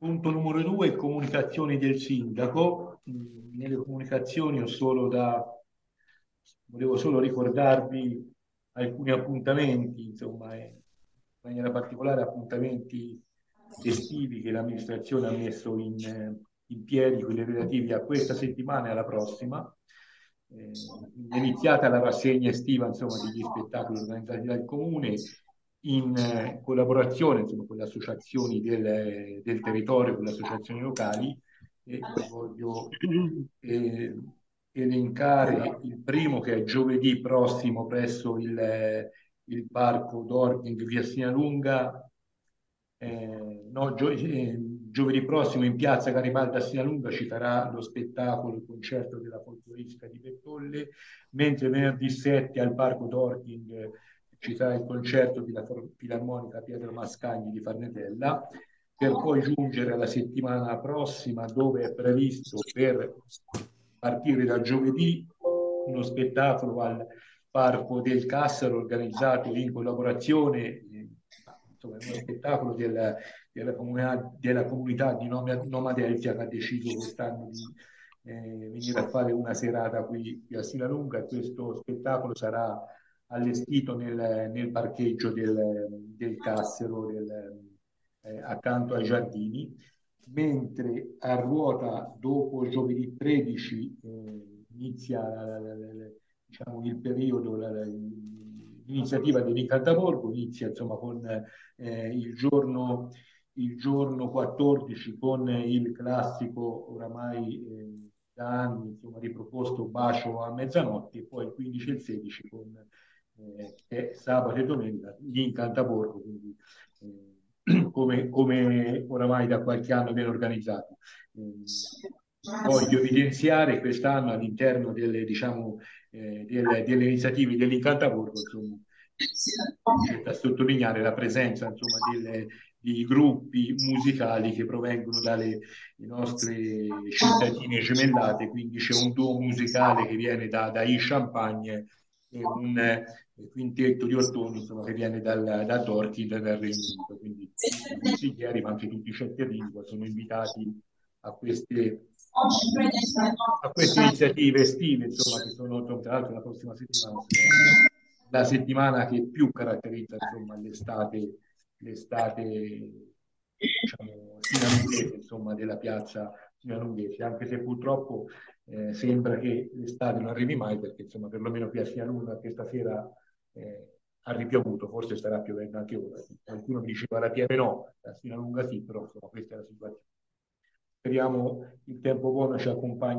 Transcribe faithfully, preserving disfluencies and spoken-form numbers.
Punto numero due, comunicazioni del sindaco. Mm, Nelle comunicazioni ho solo da, volevo solo ricordarvi alcuni appuntamenti, insomma, e in maniera particolare appuntamenti estivi che l'amministrazione ha messo in, eh, in piedi, quelli relativi a questa settimana e alla prossima. Eh, è iniziata la rassegna estiva, insomma, degli spettacoli organizzati dal Comune in eh, collaborazione, insomma, con le associazioni del, del territorio, con le associazioni locali, e vi voglio eh, elencare il primo, che è giovedì prossimo presso il, il parco Dorking via Sinalunga. Eh, no, gio- eh, giovedì prossimo in piazza Garibaldi a Sinalunga ci sarà lo spettacolo, il concerto della folcloristica di Bertolle, mentre venerdì sette al Parco Dorking eh, ci sarà il concerto della Filarmonica Pietro Mascagni di Farnetella, per poi giungere alla settimana prossima, dove è previsto, per partire da giovedì, uno spettacolo al Parco del Cassaro organizzato in collaborazione, eh, insomma, è uno spettacolo del, della, comunità, della comunità di Nomadeltia, che ha deciso quest'anno di eh, venire a fare una serata qui, qui a Sinalunga, e questo spettacolo sarà allestito nel, nel parcheggio del, del Cassero, del, eh, accanto ai giardini, mentre a Ruota dopo giovedì tredici eh, inizia la, la, la, diciamo, il periodo, l'iniziativa dell'Incantaborgo, inizia insomma con eh, il giorno il giorno quattordici con il classico oramai eh, da anni insomma, riproposto Bacio a mezzanotte, e poi il quindici e il sedici con eh, che è sabato e domenica gli Incantaborgo, quindi eh, come, come oramai da qualche anno viene organizzato. Eh, Voglio evidenziare quest'anno all'interno delle, diciamo, eh, delle, delle iniziative dell'Incantaborgo, insomma, c'è da sottolineare la presenza insomma, delle, di gruppi musicali che provengono dalle nostre cittadine gemellate, quindi c'è un duo musicale che viene da, da I Champagne e un eh, quintetto di ottoni insomma, che viene dal, da Torquay dal Regno Unito, quindi tutti i consiglieri ma anche tutti i centerlingua sono invitati a queste, a queste iniziative estive, insomma, che sono tra l'altro la prossima settimana, la settimana che più caratterizza insomma, l'estate, l'estate diciamo, sinalunghese, insomma, della piazza sinalunghese, anche se purtroppo eh, sembra che l'estate non arrivi mai, perché insomma, perlomeno qui a Sinalunga questa sera eh, ha ripiovuto, forse starà piovendo anche ora. Qualcuno mi diceva la pieve no, a Sinalunga sì, però insomma, questa è la situazione. Speriamo il tempo buono ci accompagni